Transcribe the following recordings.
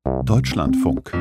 Deutschlandfunk.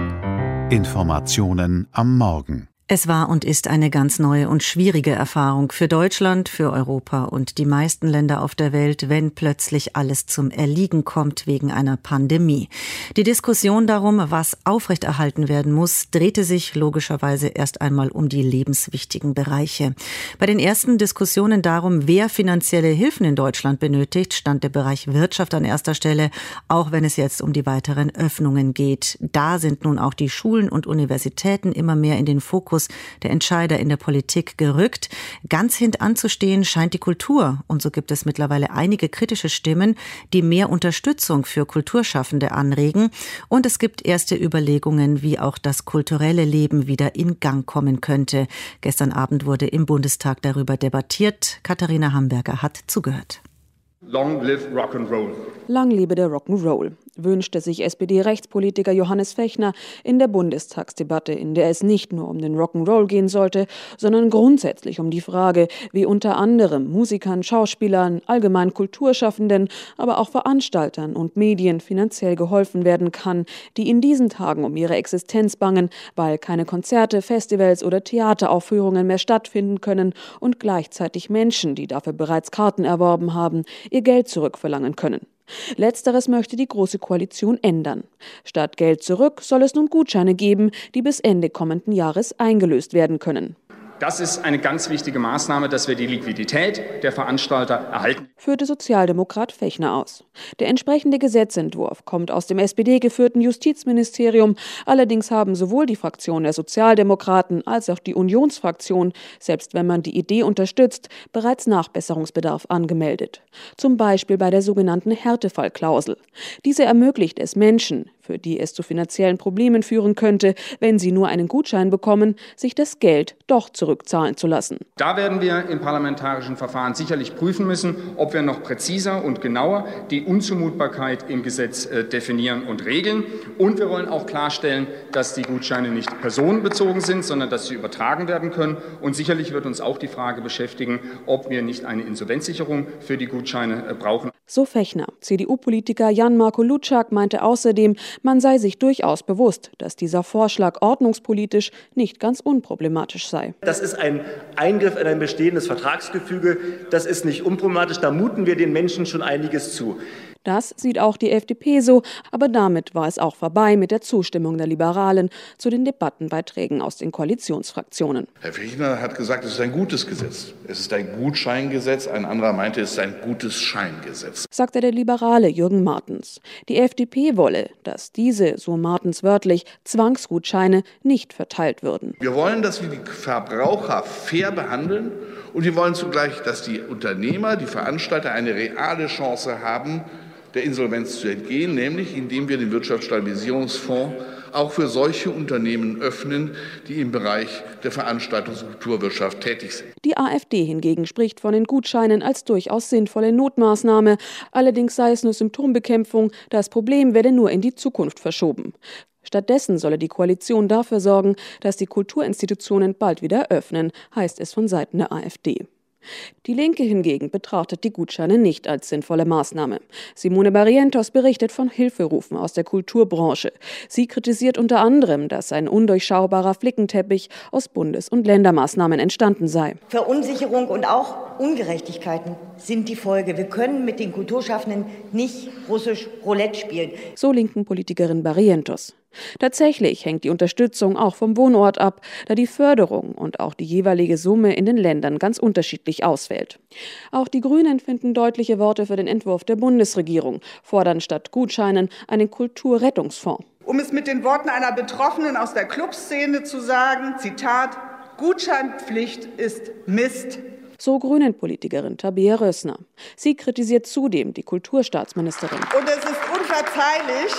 Informationen am Morgen. Es war und ist eine ganz neue und schwierige Erfahrung für Deutschland, für Europa und die meisten Länder auf der Welt, wenn plötzlich alles zum Erliegen kommt wegen einer Pandemie. Die Diskussion darum, was aufrechterhalten werden muss, drehte sich logischerweise erst einmal um die lebenswichtigen Bereiche. Bei den ersten Diskussionen darum, wer finanzielle Hilfen in Deutschland benötigt, stand der Bereich Wirtschaft an erster Stelle, auch wenn es jetzt um die weiteren Öffnungen geht. Da sind nun auch die Schulen und Universitäten immer mehr in den Fokus der Entscheider in der Politik gerückt. Ganz hintanzustehen scheint die Kultur. Und so gibt es mittlerweile einige kritische Stimmen, die mehr Unterstützung für Kulturschaffende anregen. Und es gibt erste Überlegungen, wie auch das kulturelle Leben wieder in Gang kommen könnte. Gestern Abend wurde im Bundestag darüber debattiert. Katharina Hamburger hat zugehört. Long live Rock'n'Roll. Lang lebe der Rock'n'Roll, wünschte sich SPD-Rechtspolitiker Johannes Fechner in der Bundestagsdebatte, in der es nicht nur um den Rock'n'Roll gehen sollte, sondern grundsätzlich um die Frage, wie unter anderem Musikern, Schauspielern, allgemein Kulturschaffenden, aber auch Veranstaltern und Medien finanziell geholfen werden kann, die in diesen Tagen um ihre Existenz bangen, weil keine Konzerte, Festivals oder Theateraufführungen mehr stattfinden können und gleichzeitig Menschen, die dafür bereits Karten erworben haben, ihr Geld zurückverlangen können. Letzteres möchte die Große Koalition ändern. Statt Geld zurück soll es nun Gutscheine geben, die bis Ende kommenden Jahres eingelöst werden können. Das ist eine ganz wichtige Maßnahme, dass wir die Liquidität der Veranstalter erhalten. Führte Sozialdemokrat Fechner aus. Der entsprechende Gesetzentwurf kommt aus dem SPD-geführten Justizministerium. Allerdings haben sowohl die Fraktion der Sozialdemokraten als auch die Unionsfraktion, selbst wenn man die Idee unterstützt, bereits Nachbesserungsbedarf angemeldet. Zum Beispiel bei der sogenannten Härtefallklausel. Diese ermöglicht es Menschen, für die es zu finanziellen Problemen führen könnte, wenn sie nur einen Gutschein bekommen, sich das Geld doch zurückzahlen zu lassen. Da werden wir im parlamentarischen Verfahren sicherlich prüfen müssen, ob wir noch präziser und genauer die Unzumutbarkeit im Gesetz definieren und regeln. Und wir wollen auch klarstellen, dass die Gutscheine nicht personenbezogen sind, sondern dass sie übertragen werden können. Und sicherlich wird uns auch die Frage beschäftigen, ob wir nicht eine Insolvenzsicherung für die Gutscheine brauchen. So Fechner. CDU-Politiker Jan-Marco Lutschak meinte außerdem, man sei sich durchaus bewusst, dass dieser Vorschlag ordnungspolitisch nicht ganz unproblematisch sei. Das ist ein Eingriff in ein bestehendes Vertragsgefüge. Das ist nicht unproblematisch. Da muten wir den Menschen schon einiges zu. Das sieht auch die FDP so, aber damit war es auch vorbei mit der Zustimmung der Liberalen zu den Debattenbeiträgen aus den Koalitionsfraktionen. Herr Fechner hat gesagt, es ist ein gutes Gesetz. Es ist ein Gutscheingesetz. Ein anderer meinte, es ist ein gutes Scheingesetz. Sagte der Liberale Jürgen Martens. Die FDP wolle, dass diese, so Martens wörtlich, Zwangsgutscheine nicht verteilt würden. Wir wollen, dass wir die Verbraucher fair behandeln und wir wollen zugleich, dass die Unternehmer, die Veranstalter eine reale Chance haben, der Insolvenz zu entgehen, nämlich indem wir den Wirtschaftsstabilisierungsfonds auch für solche Unternehmen öffnen, die im Bereich der Veranstaltungs- und Kulturwirtschaft tätig sind. Die AfD hingegen spricht von den Gutscheinen als durchaus sinnvolle Notmaßnahme. Allerdings sei es nur Symptombekämpfung, das Problem werde nur in die Zukunft verschoben. Stattdessen solle die Koalition dafür sorgen, dass die Kulturinstitutionen bald wieder öffnen, heißt es von Seiten der AfD. Die Linke hingegen betrachtet die Gutscheine nicht als sinnvolle Maßnahme. Simone Barrientos berichtet von Hilferufen aus der Kulturbranche. Sie kritisiert unter anderem, dass ein undurchschaubarer Flickenteppich aus Bundes- und Ländermaßnahmen entstanden sei. Verunsicherung und auch Ungerechtigkeiten sind die Folge. Wir können mit den Kulturschaffenden nicht russisch Roulette spielen. So linken Politikerin Barrientos. Tatsächlich hängt die Unterstützung auch vom Wohnort ab, da die Förderung und auch die jeweilige Summe in den Ländern ganz unterschiedlich ausfällt. Auch die Grünen finden deutliche Worte für den Entwurf der Bundesregierung, fordern statt Gutscheinen einen Kulturrettungsfonds. Um es mit den Worten einer Betroffenen aus der Clubszene zu sagen, Zitat, Gutscheinpflicht ist Mist. So Grünen-Politikerin Tabea Rössner. Sie kritisiert zudem die Kulturstaatsministerin. Und es ist unverzeihlich,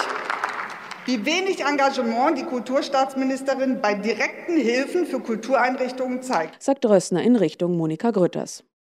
wie wenig Engagement die Kulturstaatsministerin bei direkten Hilfen für Kultureinrichtungen zeigt, sagt Rössner in Richtung Monika Grütters.